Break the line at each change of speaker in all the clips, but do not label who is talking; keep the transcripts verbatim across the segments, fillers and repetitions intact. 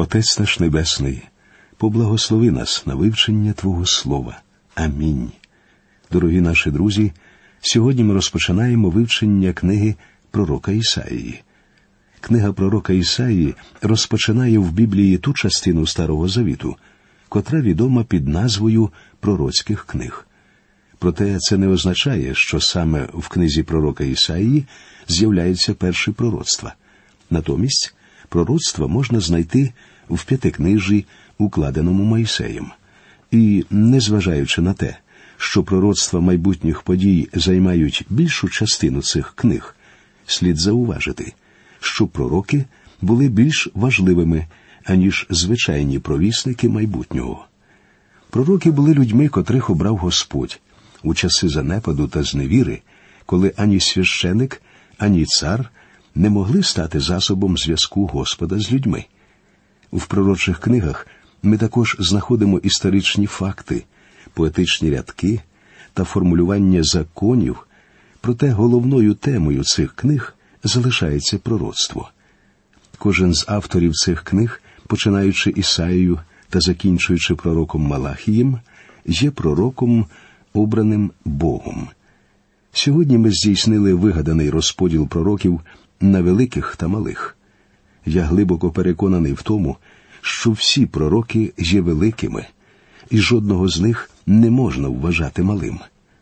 Отець наш Небесний, поблагослови нас на вивчення Твого Слова. Амінь. Дорогі наші друзі, сьогодні ми розпочинаємо вивчення книги пророка Ісаїї. Книга пророка Ісаїї розпочинає в Біблії ту частину Старого Завіту, котра відома під назвою пророцьких книг. Проте це не означає, що саме в книзі пророка Ісаїї з'являються перші пророцтва. Натомість, пророцтва можна знайти в п'ятикнижі, укладеному Мойсеєм. І, незважаючи на те, що пророцтва майбутніх подій займають більшу частину цих книг, слід зауважити, що пророки були більш важливими, аніж звичайні провісники майбутнього. Пророки були людьми, котрих обрав Господь у часи занепаду та зневіри, коли ані священик, ані цар не могли стати засобом зв'язку Господа з людьми. В пророчих книгах ми також знаходимо історичні факти, поетичні рядки та формулювання законів, проте головною темою цих книг залишається пророцтво. Кожен з авторів цих книг, починаючи Ісаїю та закінчуючи пророком Малахієм, є пророком, обраним Богом. Сьогодні ми здійснили вигаданий розподіл пророків на великих та малих. Я глибоко переконаний в тому, що всі пророки є великими, і жодного з них не можна вважати малим.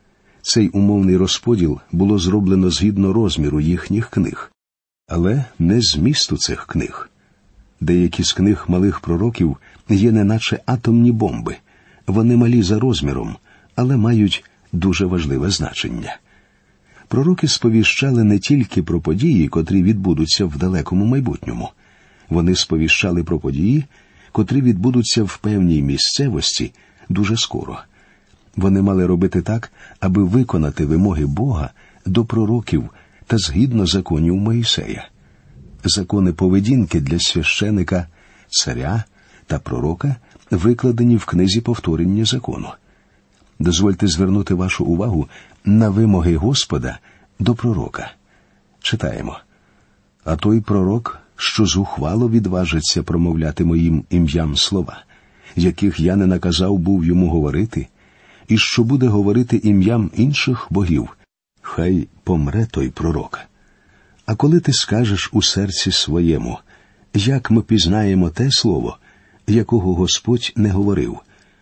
Цей умовний розподіл було зроблено згідно розміру їхніх книг, але не змісту цих книг. Деякі з книг малих пророків є неначе атомні бомби. Вони малі за розміром, але мають дуже важливе значення. Пророки сповіщали не тільки про події, котрі відбудуться в далекому майбутньому. Вони сповіщали про події, котрі відбудуться в певній місцевості дуже скоро. Вони мали робити так, аби виконати вимоги Бога до пророків та згідно законів Мойсея. Закони поведінки для священика, царя та пророка викладені в книзі повторення закону. Дозвольте звернути вашу увагу на вимоги Господа до пророка. Читаємо. «А той пророк, що зухвало відважиться промовляти моїм ім'ям слова, яких я не наказав був йому говорити, і що буде говорити ім'ям інших богів, хай помре той пророк. А коли ти скажеш у серці своєму, як ми пізнаємо те слово, якого Господь не говорив,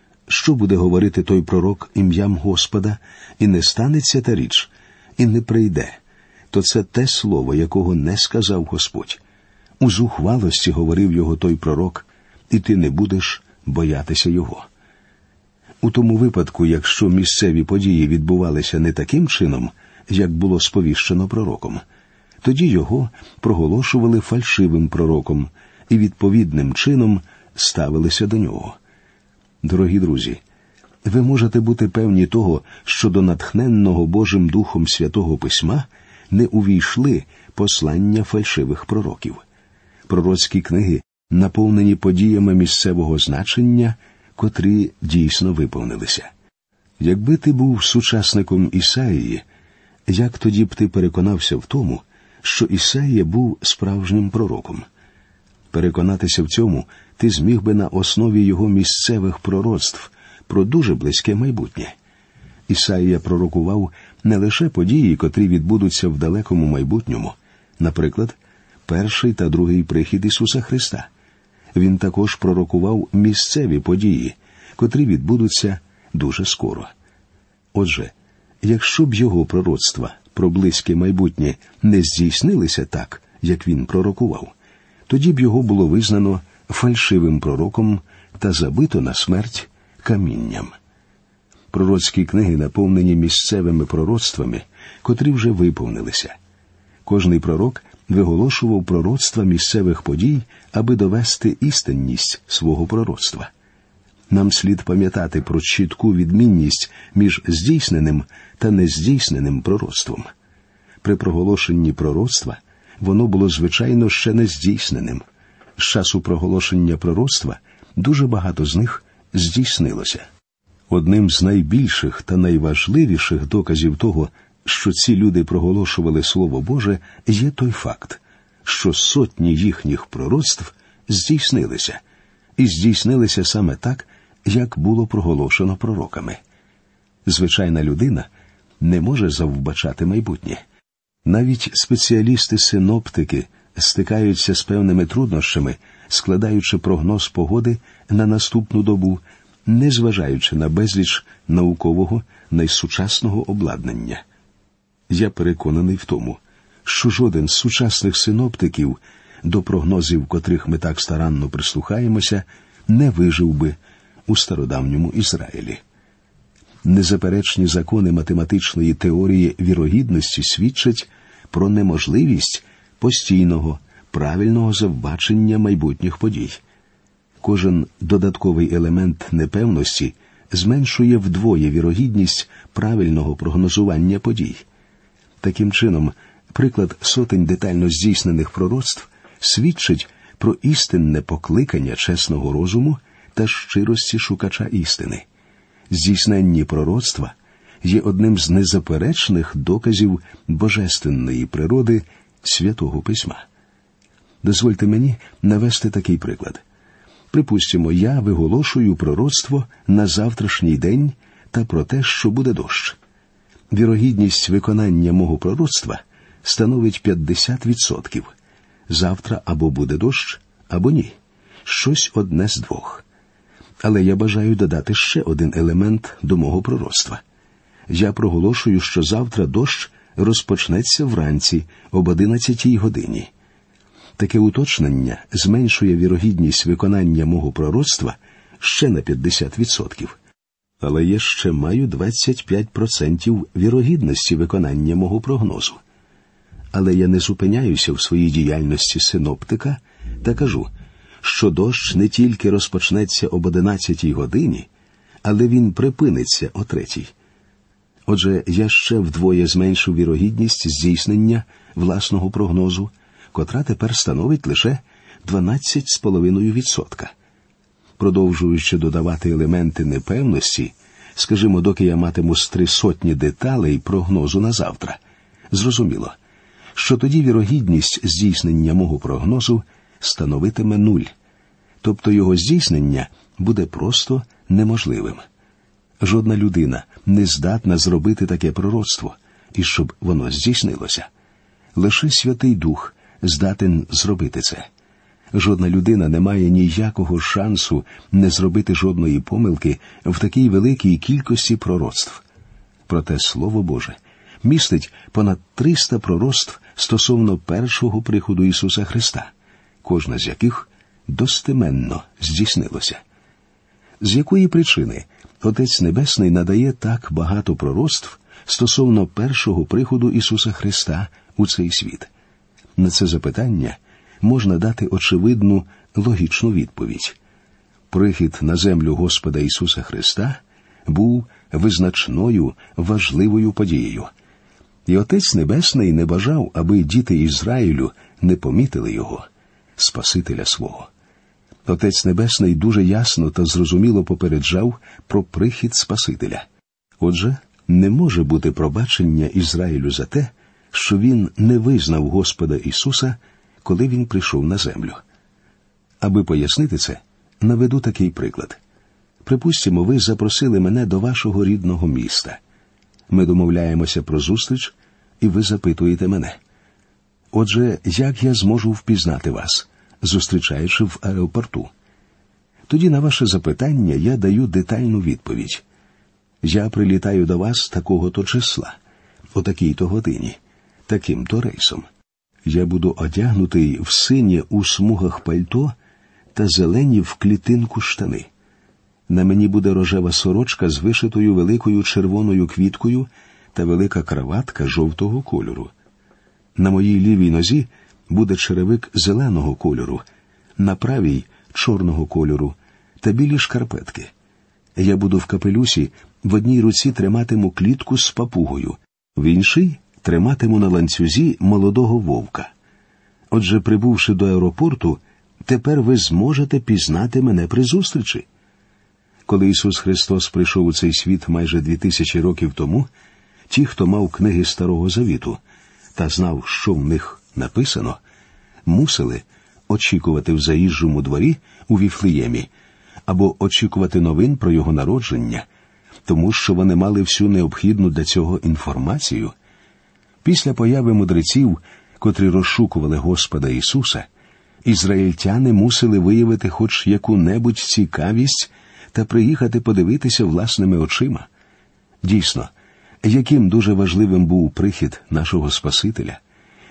що буде говорити той пророк ім'ям Господа, і не станеться та річ, і не прийде, то це те слово, якого не сказав Господь. У зухвалості говорив його той пророк, і ти не будеш боятися його». У тому випадку, якщо місцеві події відбувалися не таким чином, як було сповіщено пророком, тоді його проголошували фальшивим пророком і відповідним чином ставилися до нього. Дорогі друзі, ви можете бути певні того, що до натхненного Божим Духом Святого Письма не увійшли послання фальшивих пророків. Пророцькі книги наповнені подіями місцевого значення, котрі дійсно виповнилися. Якби ти був сучасником Ісаїї, як тоді б ти переконався в тому, що Ісаїя був справжнім пророком? Переконатися в цьому ти зміг би на основі його місцевих пророцтв про дуже близьке майбутнє. Ісаїя пророкував не лише події, котрі відбудуться в далекому майбутньому, наприклад, перший та другий прихід Ісуса Христа. Він також пророкував місцеві події, котрі відбудуться дуже скоро. Отже, якщо б його пророцтва про близьке майбутнє не здійснилися так, як він пророкував, тоді б його було визнано фальшивим пророком та забито на смерть камінням. Пророцькі книги наповнені місцевими пророцтвами, котрі вже виповнилися. Кожний пророк виголошував пророцтва місцевих подій, аби довести істинність свого пророцтва. Нам слід пам'ятати про чітку відмінність між здійсненим та нездійсненим пророцтвом. При проголошенні пророцтва воно було, звичайно, ще не здійсненим. З часу проголошення пророцтва дуже багато з них здійснилося. Одним з найбільших та найважливіших доказів того, що ці люди проголошували Слово Боже, є той факт, що сотні їхніх пророцтв здійснилися, і здійснилися саме так, як було проголошено пророками. Звичайна людина не може завбачати майбутнє. Навіть спеціалісти-синоптики стикаються з певними труднощами, складаючи прогноз погоди на наступну добу, незважаючи на безліч наукового, найсучасного обладнання. Я переконаний в тому, що жоден з сучасних синоптиків, до прогнозів котрих ми так старанно прислухаємося, не вижив би у стародавньому Ізраїлі. Незаперечні закони математичної теорії вірогідності свідчать про неможливість постійного, правильного завбачення майбутніх подій. Кожен додатковий елемент непевності зменшує вдвоє вірогідність правильного прогнозування подій. Таким чином, приклад сотень детально здійснених пророцтв свідчить про істинне покликання чесного розуму та щирості шукача істини. Здійсненні пророцтва є одним з незаперечних доказів божественної природи Святого Письма. Дозвольте мені навести такий приклад. Припустимо, я виголошую пророцтво на завтрашній день та про те, що буде дощ. Вірогідність виконання мого пророцтва становить п'ятдесят відсотків. Завтра або буде дощ, або ні. Щось одне з двох. Але я бажаю додати ще один елемент до мого пророцтва. Я проголошую, що завтра дощ розпочнеться вранці об одинадцятій годині. Таке уточнення зменшує вірогідність виконання мого пророцтва ще на п'ятдесят відсотків. Але я ще маю двадцять п'ять відсотків вірогідності виконання мого прогнозу. Але я не зупиняюся в своїй діяльності синоптика та кажу, що дощ не тільки розпочнеться об одинадцятій годині, але він припиниться о третій. Отже, я ще вдвоє зменшу вірогідність здійснення власного прогнозу, котра тепер становить лише дванадцять цілих п'ять десятих відсотка. Продовжуючи додавати елементи непевності, скажімо, доки я матиму з три сотні деталей прогнозу на завтра, зрозуміло, що тоді вірогідність здійснення мого прогнозу становитиме нуль, тобто його здійснення буде просто неможливим. Жодна людина не здатна зробити таке пророцтво, і щоб воно здійснилося. Лише Святий Дух здатен зробити це. Жодна людина не має ніякого шансу не зробити жодної помилки в такій великій кількості пророцтв. Проте Слово Боже містить понад триста пророцтв стосовно першого приходу Ісуса Христа, кожна з яких достеменно здійснилося. З якої причини Отець Небесний надає так багато пророцтв стосовно першого приходу Ісуса Христа у цей світ? На це запитання можна дати очевидну, логічну відповідь. Прихід на землю Господа Ісуса Христа був визначною, важливою подією. І Отець Небесний не бажав, аби діти Ізраїлю не помітили його, Спасителя свого. Отець Небесний дуже ясно та зрозуміло попереджав про прихід Спасителя. Отже, не може бути пробачення Ізраїлю за те, що він не визнав Господа Ісуса, коли він прийшов на землю. Аби пояснити це, наведу такий приклад. Припустимо, ви запросили мене до вашого рідного міста. Ми домовляємося про зустріч, і ви запитуєте мене. Отже, як я зможу впізнати вас, зустрічаючи в аеропорту? Тоді на ваше запитання я даю детальну відповідь. Я прилітаю до вас такого-то числа, о такій-то годині, таким-то рейсом. Я буду одягнутий в синє у смугах пальто та зелені в клітинку штани. На мені буде рожева сорочка з вишитою великою червоною квіткою та велика краватка жовтого кольору. На моїй лівій нозі буде черевик зеленого кольору, на правій – чорного кольору та білі шкарпетки. Я буду в капелюсі, в одній руці триматиму клітку з папугою, в іншій триматиму на ланцюзі молодого вовка. Отже, прибувши до аеропорту, тепер ви зможете пізнати мене при зустрічі. Коли Ісус Христос прийшов у цей світ майже дві тисячі років тому, ті, хто мав книги Старого Завіту та знав, що в них написано, мусили очікувати в заїжджому дворі у Віфлеємі, або очікувати новин про його народження, тому що вони мали всю необхідну для цього інформацію. Після появи мудреців, котрі розшукували Господа Ісуса, ізраїльтяни мусили виявити хоч яку-небудь цікавість та приїхати подивитися власними очима. Дійсно, яким дуже важливим був прихід нашого Спасителя,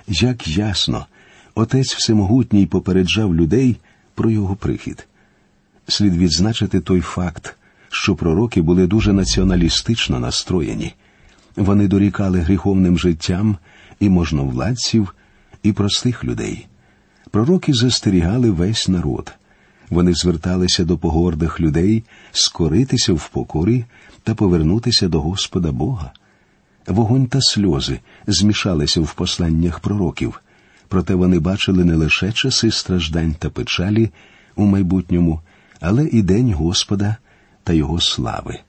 як ясно Отець Всемогутній попереджав людей про його прихід. Слід відзначити той факт, що пророки були дуже націоналістично настроєні. Вони дорікали гріховним життям і можновладців, і простих людей. Пророки застерігали весь народ. Вони зверталися до погордих людей скоритися в покорі та повернутися до Господа Бога. Вогонь та сльози змішалися в посланнях пророків, проте вони бачили не лише часи страждань та печалі у майбутньому, але і день Господа та Його слави.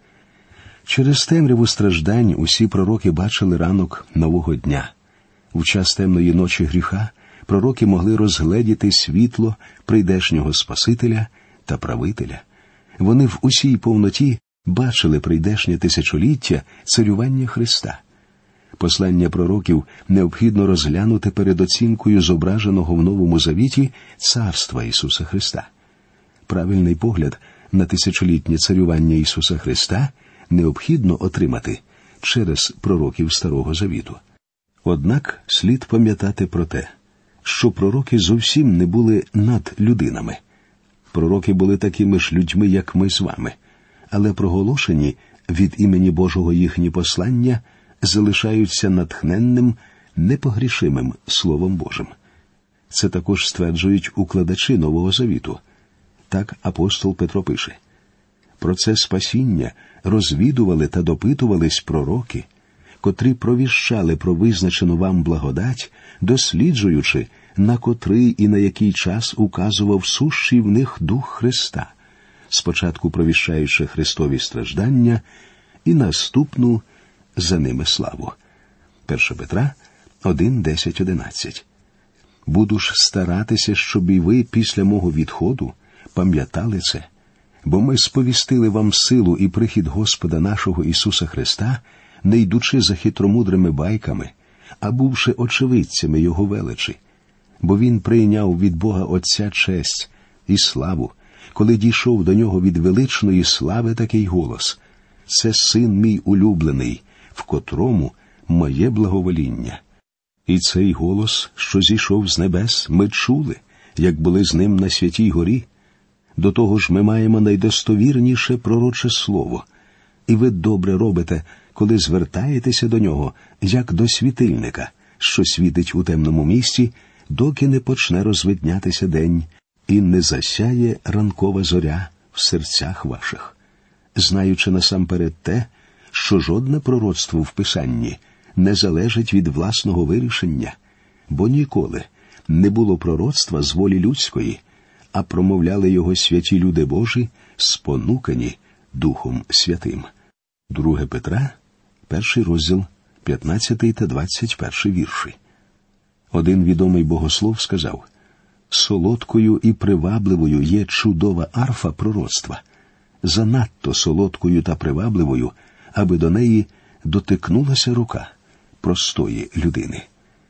Через темряву страждань усі пророки бачили ранок нового дня. В час темної ночі гріха пророки могли розгледіти світло прийдешнього Спасителя та правителя. Вони в усій повноті бачили прийдешнє тисячоліття царювання Христа. Послання пророків необхідно розглянути перед оцінкою зображеного в Новому Завіті царства Ісуса Христа. Правильний погляд на тисячолітнє царювання Ісуса Христа необхідно отримати через пророків Старого Завіту. Однак слід пам'ятати про те, що пророки зовсім не були над людинами. Пророки були такими ж людьми, як ми з вами, але проголошені від імені Божого їхні послання залишаються натхненним, непогрішимим Словом Божим. Це також стверджують укладачі Нового Завіту. Так апостол Петро пише: «Про це спасіння розвідували та допитувались пророки, котрі провіщали про визначену вам благодать, досліджуючи, на котрий і на який час указував сущий в них Дух Христа, спочатку провіщаючи Христові страждання і наступну за ними славу». перше Петра один, десять, одинадцять. «Буду ж старатися, щоб і ви після мого відходу пам'ятали це, бо ми сповістили вам силу і прихід Господа нашого Ісуса Христа, не йдучи за хитромудрими байками, а бувши очевидцями Його величі. Бо Він прийняв від Бога Отця честь і славу, коли дійшов до Нього від величної слави такий голос: «Це Син мій улюблений, в котрому моє благовоління». І цей голос, що зійшов з небес, ми чули, як були з ним на Святій горі. До того ж ми маємо найдостовірніше пророче слово. І ви добре робите, коли звертаєтеся до нього, як до світильника, що світить у темному місці, доки не почне розвиднятися день, і не засяє ранкова зоря в серцях ваших, знаючи насамперед те, що жодне пророцтво в Писанні не залежить від власного вирішення, бо ніколи не було пророцтва з волі людської, а промовляли його святі люди Божі, спонукані Духом Святим. друге Петра, перший розділ, п'ятнадцятий та двадцять перший вірші. Один відомий богослов сказав: «Солодкою і привабливою є чудова арфа пророцтва, занадто солодкою та привабливою, аби до неї дотикнулася рука простої людини».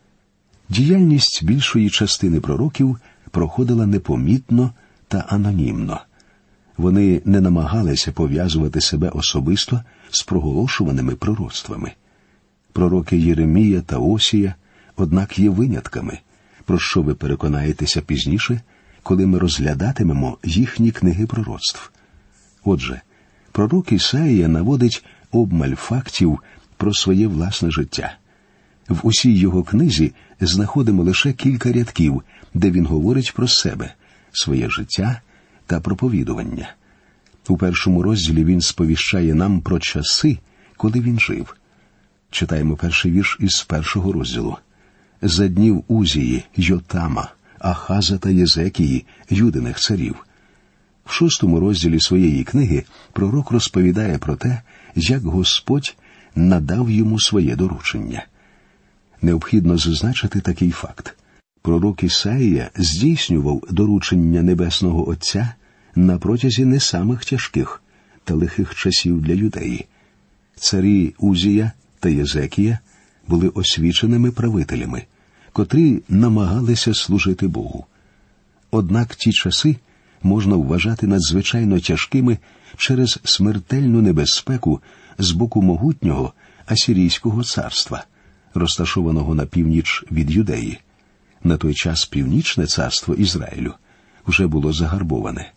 Діяльність більшої частини пророків проходила непомітно та анонімно. Вони не намагалися пов'язувати себе особисто з проголошуваними пророцтвами. Пророки Єремія та Осія, однак, є винятками, про що ви переконаєтеся пізніше, коли ми розглядатимемо їхні книги пророцтв. Отже, пророк Ісаїя наводить обмаль фактів про своє власне життя. В усій його книзі знаходимо лише кілька рядків, де він говорить про себе, своє життя та проповідування. У першому розділі він сповіщає нам про часи, коли він жив. Читаємо перший вірш із першого розділу. «За днів Узії, Йотама, Ахаза та Єзекії, юдиних царів». В шостому розділі своєї книги пророк розповідає про те, як Господь надав йому своє доручення. Необхідно зазначити такий факт. Пророк Ісаїя здійснював доручення Небесного Отця на протязі не самих тяжких та лихих часів для юдеї. Царі Узія та Єзекія були освіченими правителями, котрі намагалися служити Богу. Однак ті часи можна вважати надзвичайно тяжкими через смертельну небезпеку з боку могутнього Асирійського царства, розташованого на північ від Юдеї. На той час північне царство Ізраїлю вже було загарбоване.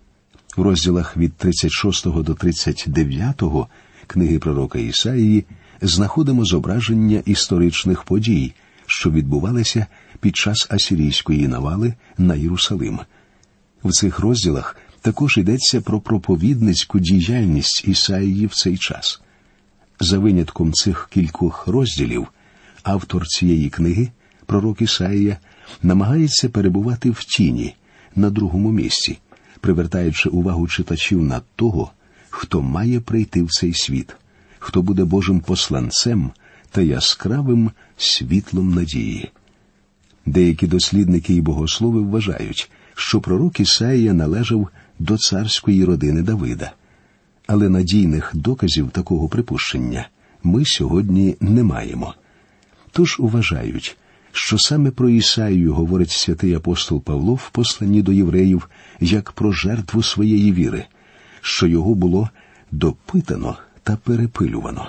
У розділах від тридцять шостого до тридцять дев'ятого книги пророка Ісаїї знаходимо зображення історичних подій, що відбувалися під час асирійської навали на Єрусалим. В цих розділах також йдеться про проповідницьку діяльність Ісаїї в цей час. За винятком цих кількох розділів, автор цієї книги, пророк Ісаїя, намагається перебувати в тіні, на другому місці, привертаючи увагу читачів на того, хто має прийти в цей світ, хто буде Божим посланцем та яскравим світлом надії. Деякі дослідники і богослови вважають, що пророк Ісаїя належав до царської родини Давида. Але надійних доказів такого припущення ми сьогодні не маємо. Тож вважають, що саме про Ісаїю говорить святий апостол Павло в посланні до євреїв як про жертву своєї віри, що його було допитано та перепилювано.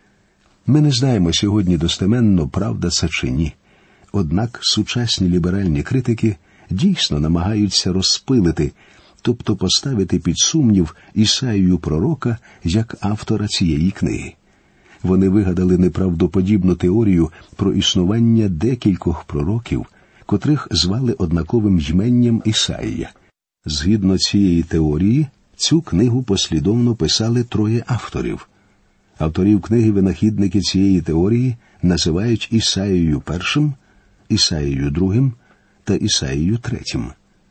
Ми не знаємо сьогодні достеменно, правда це чи ні. Однак сучасні ліберальні критики дійсно намагаються розпилити, тобто поставити під сумнів Ісаїю пророка як автора цієї книги. Вони вигадали неправдоподібну теорію про існування декількох пророків, котрих звали однаковим йменням Ісаїя. Згідно цієї теорії, цю книгу послідовно писали троє авторів. Авторів книги винахідники цієї теорії називають Ісаїєю першим, Ісаїєю другим та Ісаїєю третім.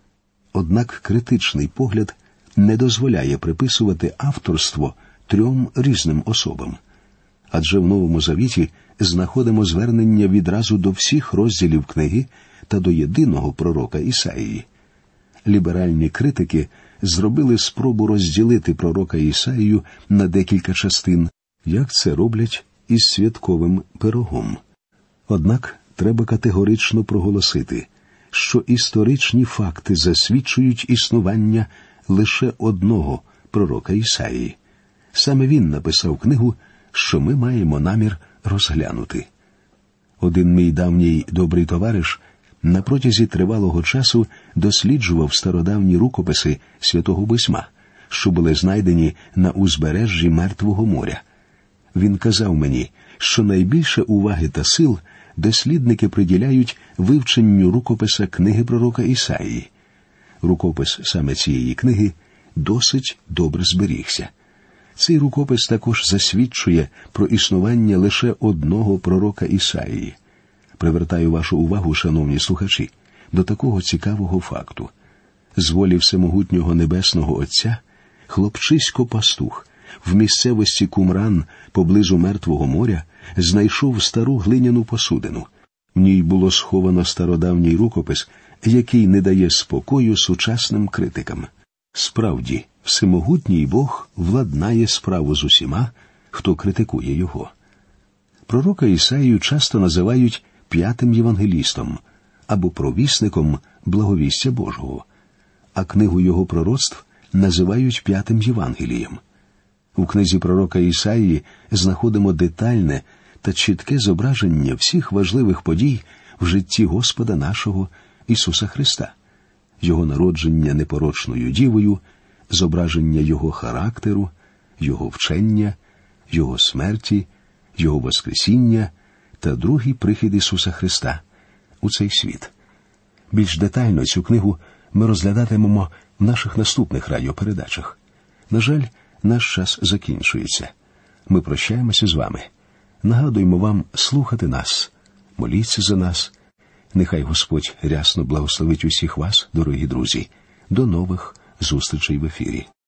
Однак критичний погляд не дозволяє приписувати авторство трьом різним особам. Адже в Новому Завіті знаходимо звернення відразу до всіх розділів книги та до єдиного пророка Ісаїї. Ліберальні критики зробили спробу розділити пророка Ісаїю на декілька частин, як це роблять із святковим пирогом. Однак треба категорично проголосити, що історичні факти засвідчують існування лише одного пророка Ісаїї. Саме він написав книгу, що ми маємо намір розглянути. Один мій давній добрий товариш на протязі тривалого часу досліджував стародавні рукописи Святого Письма, що були знайдені на узбережжі Мертвого моря. Він казав мені, що найбільше уваги та сил дослідники приділяють вивченню рукописа книги пророка Ісаїї. Рукопис саме цієї книги досить добре зберігся. Цей рукопис також засвідчує про існування лише одного пророка Ісаїї. Привертаю вашу увагу, шановні слухачі, до такого цікавого факту. З волі всемогутнього Небесного Отця хлопчисько-пастух в місцевості Кумран поблизу Мертвого моря знайшов стару глиняну посудину. В ній було сховано стародавній рукопис, який не дає спокою сучасним критикам. Справді, всемогутній Бог владнає справу з усіма, хто критикує його. Пророка Ісаїю часто називають п'ятим євангелістом або провісником благовістя Божого, а книгу його пророцтв називають п'ятим Євангелієм. У книзі пророка Ісаїї знаходимо детальне та чітке зображення всіх важливих подій в житті Господа нашого Ісуса Христа, Його народження непорочною дівою, зображення Його характеру, Його вчення, Його смерті, Його воскресіння та другий прихід Ісуса Христа у цей світ. Більш детально цю книгу ми розглядатимемо в наших наступних радіопередачах. На жаль, наш час закінчується. Ми прощаємося з вами. Нагадуємо вам слухати нас, моліться за нас. Нехай Господь рясно благословить усіх вас, дорогі друзі. До нових зустрічей в ефірі.